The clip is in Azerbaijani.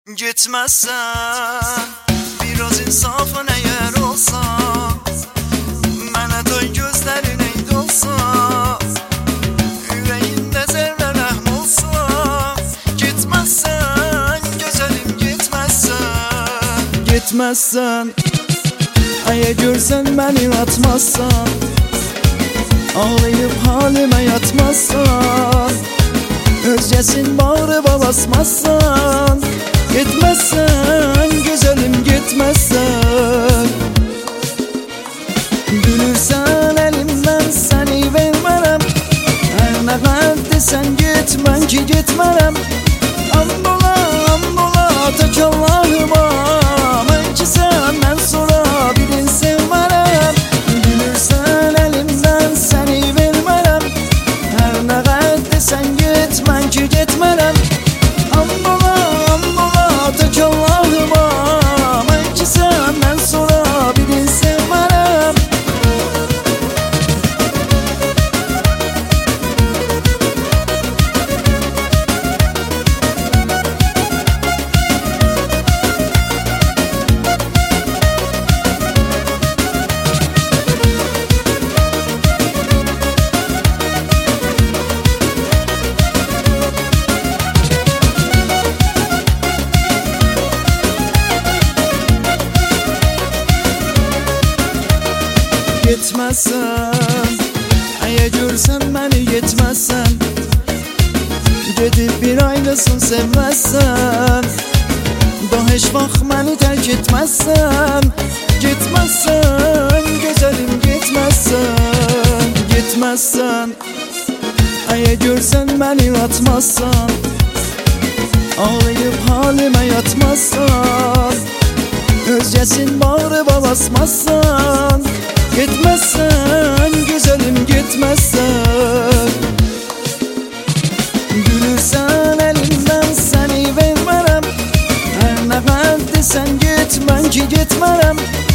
Gitmezsen biraz insafın eğer olsa, mənə döy gözlərin eyd olsa, ürəyində zərrə rəhm olsa. Gitmezsen gözəlim gitmezsen. Gitmezsen eğer görsən məni atmazsan, ağlayıp halime yatmazsan, özgesin bağrıma basmazsan. Gitmezsen güzelim gitmezsen. Gülürsen elimden seni vermərəm, her ne kadar desen gitmem ki gitmərəm. Ambola tek Allah'ıma, mən ki senden sonra birin sevmərəm. Gülürsen elimden seni vermərəm, her ne kadar desen gitmem ki gitmərəm. Ambola tek Allah'ıma, mən ki senden sonra birin sevmərəm. Gitmezsen, eğer görsen beni gitmezsen, gedib bir aylısın sevmezsen, daha hiç vaxt beni terk etmezsen. Gitmezsen, güzelim gitmezsen. Gitmezsen, eğer görsen beni atmazsan, ağlayıp halime yatmazsan, özgesin bağrıma basmazsan. Gitmezsen güzelim gitmezsen. Gülürsen elimden seni vermərəm, her ne kadar desen gitmem ki gitmərəm.